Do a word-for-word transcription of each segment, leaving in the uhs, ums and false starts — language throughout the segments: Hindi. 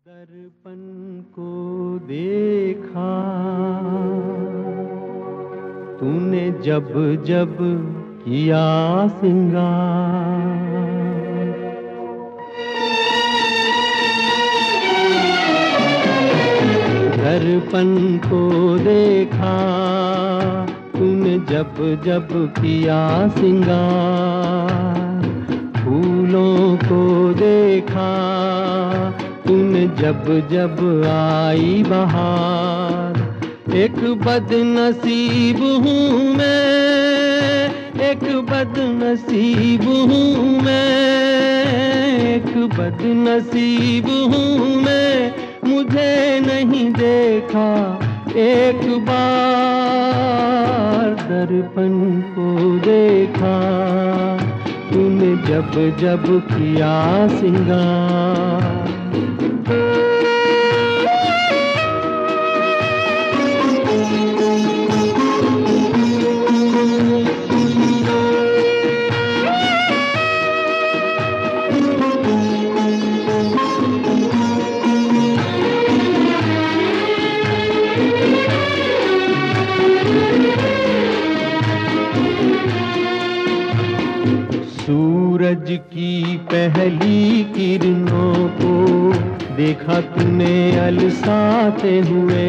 दर्पण को देखा तूने जब जब किया सिंगार, दर्पण को देखा तूने जब जब किया सिंगार, फूलों को देखा तूने जब जब आई बहार। एक बदनसीब हूँ मैं, एक बदनसीब हूँ मैं, एक बदनसीब हूँ मैं, मुझे नहीं देखा एक बार। दर्पण को देखा तूने जब जब किया सिंगार। सूरज की पहली किरणों को देखा तूने अलसाते हुए,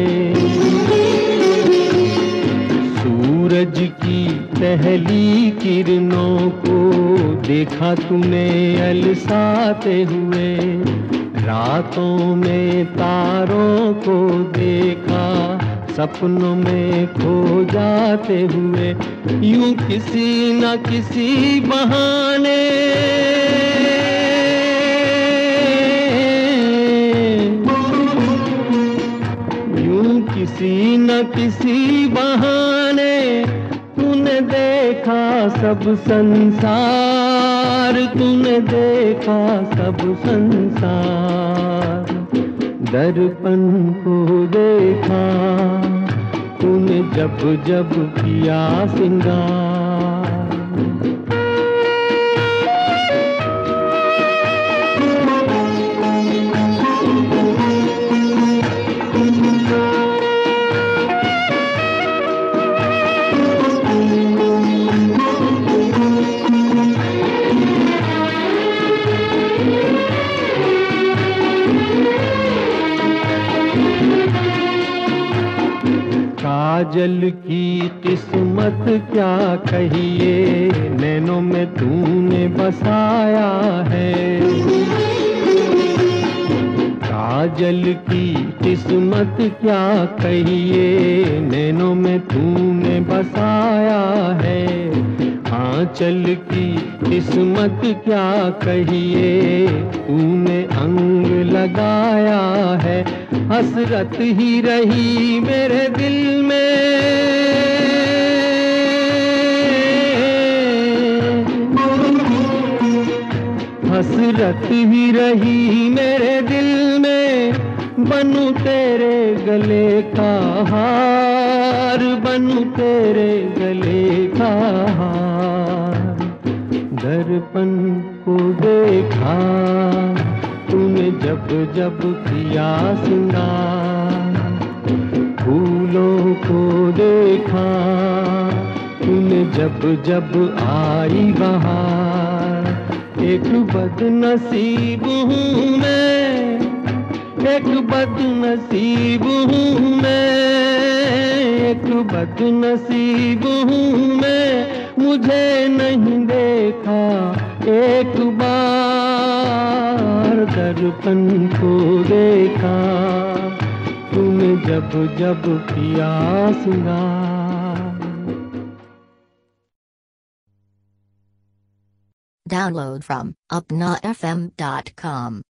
सूरज की पहली किरणों को देखा तूने अलसाते हुए। रातों में तारों को देखा सपनों में खो जाते हुए। यूं किसी न किसी बहाने यूं किसी न किसी बहाने तूने देखा सब संसार, तूने देखा सब संसार। दर्पण को देखा तूने जब जब किया सिंगार। काजल की किस्मत क्या कहिए, नैनों में तूने बसाया है। काजल की किस्मत क्या कहिए, नैनों में तूने बसाया है। आंचल की किस्मत क्या कहिए, तूने अंग लगाया है। हसरत ही रही मेरे दिल में, हसरत ही रही मेरे दिल में। बनूं तेरे गले का हार, बनूं तेरे गले का हार। दर्पण को देखा तूने जब जब किया सिंगार, फूलों को देखा तूने जब जब आई बहार। एक बदनसीब हूँ मैं, एक बदनसीब हूँ मैं, एक बदनसीब हूँ मैं, मुझे नहीं देखा एक बार। दर्पण को देखा तूने जब जब किया सिंगार। Download from upna f m dot com.